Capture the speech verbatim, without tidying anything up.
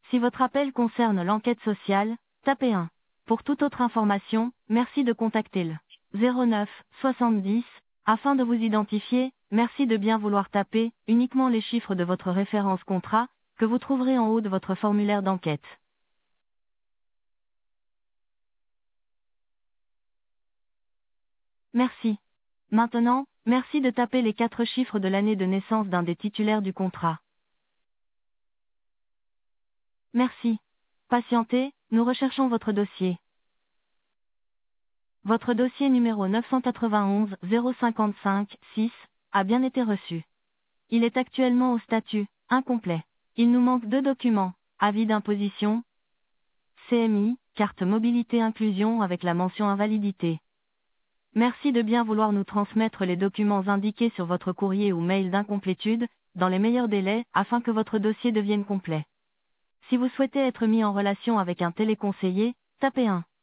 Si votre appel concerne l'enquête sociale, tapez un. Pour toute autre information, merci de contacter le zéro neuf soixante-dix. Afin de vous identifier, merci de bien vouloir taper uniquement les chiffres de votre référence contrat, que vous trouverez en haut de votre formulaire d'enquête. Merci. Maintenant, merci de taper les quatre chiffres de l'année de naissance d'un des titulaires du contrat. Merci. Patientez, nous recherchons votre dossier. Votre dossier numéro neuf cent quatre-vingt-onze zéro cinquante-cinq six a bien été reçu. Il est actuellement au statut incomplet. Il nous manque deux documents, avis d'imposition, C M I, carte mobilité inclusion avec la mention invalidité. Merci de bien vouloir nous transmettre les documents indiqués sur votre courrier ou mail d'incomplétude, dans les meilleurs délais, afin que votre dossier devienne complet. Si vous souhaitez être mis en relation avec un téléconseiller, tapez un.